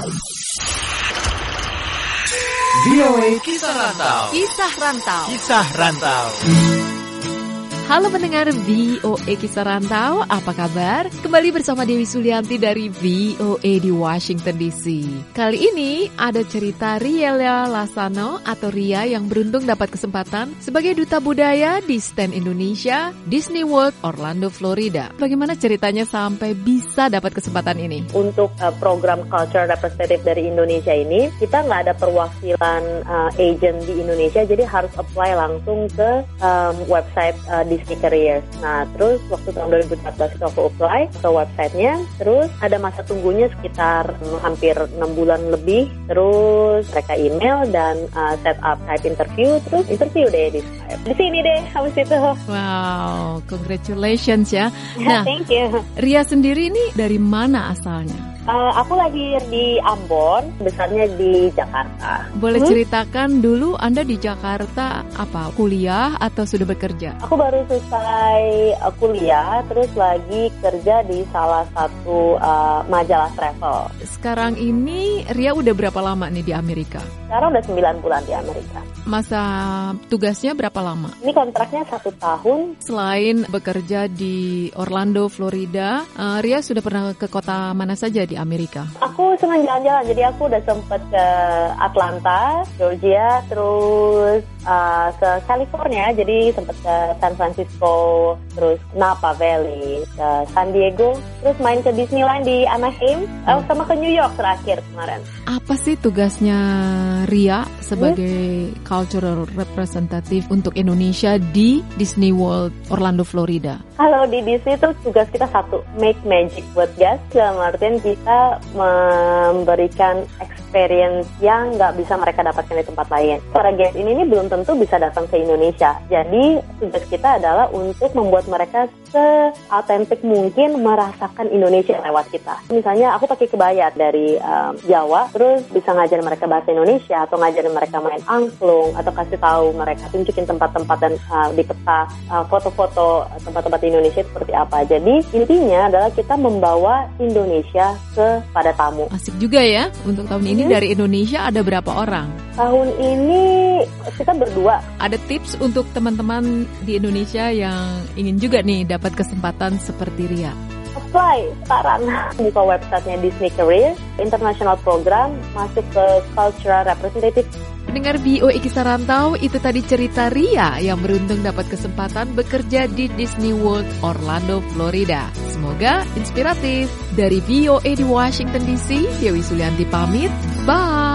VOA Kisah Rantau. Kisah Rantau. Kisah Rantau. Halo pendengar VOA Kisah Rantau, apa kabar? Kembali bersama Dewi Sulianti dari VOA di Washington DC. Kali ini ada cerita Riela Lasano atau Ria yang beruntung dapat kesempatan sebagai duta budaya di Stand Indonesia Disney World Orlando, Florida. Bagaimana ceritanya sampai bisa dapat kesempatan ini? Untuk program Cultural Representative dari Indonesia ini, kita nggak ada perwakilan agent di Indonesia, jadi harus apply langsung ke website Disney Careers. Nah, terus waktu tahun 2014 itu aku apply ke websitenya, terus ada masa tunggunya sekitar hampir 6 bulan lebih, terus mereka email dan set up Skype interview, terus interview deh di Skype. Di sini deh, habis itu. Wow, congratulations ya. Nah, thank you. Ria sendiri ini dari mana asalnya? Aku lahir di Ambon, besarnya di Jakarta. Boleh ceritakan dulu Anda di Jakarta apa? Kuliah atau sudah bekerja? Aku baru selesai kuliah, terus lagi kerja di salah satu majalah travel. Sekarang ini Ria udah berapa lama nih di Amerika? Sekarang udah 9 bulan di Amerika. Masa tugasnya berapa lama? Ini kontraknya 1 tahun. Selain bekerja di Orlando, Florida, Ria sudah pernah ke kota mana saja di Amerika? Aku senang jalan-jalan, jadi aku udah sempet ke Atlanta, Georgia, terus ke California, jadi sempet ke San Francisco, terus Napa Valley, ke San Diego, terus main ke Disneyland di Anaheim, sama ke New York terakhir kemarin. Apa sih tugasnya Ria sebagai cultural representative untuk Indonesia di Disney World Orlando, Florida? Kalau di Disney tuh tugas kita satu, make magic buat guys. Dalam artian kita memberikan experience yang nggak bisa mereka dapatkan di tempat lain. Para guys ini belum tentu bisa datang ke Indonesia. Jadi tugas kita adalah untuk membuat mereka se-autentik mungkin merasakan Indonesia lewat kita. Misalnya aku pakai kebaya dari Jawa, terus bisa ngajarin mereka bahasa Indonesia atau ngajarin mereka main angklung atau kasih tahu mereka, tunjukin tempat-tempat dan di peta foto-foto tempat-tempat di Indonesia seperti apa. Jadi intinya adalah kita membawa Indonesia kepada tamu. Asik juga ya. Untuk tahun ini dari Indonesia ada berapa orang? Tahun ini kita berdua. Ada tips untuk teman-teman di Indonesia yang ingin juga nih dapat kesempatan seperti Ria? Apply sekarang. Buka websitenya Disney Career, International Program, masuk ke Cultural Representative. Pendengar VOA Kisah Rantau, itu tadi cerita Ria yang beruntung dapat kesempatan bekerja di Disney World Orlando, Florida. Semoga inspiratif. Dari VOA di Washington DC, Dewi Sulianti pamit. Bye!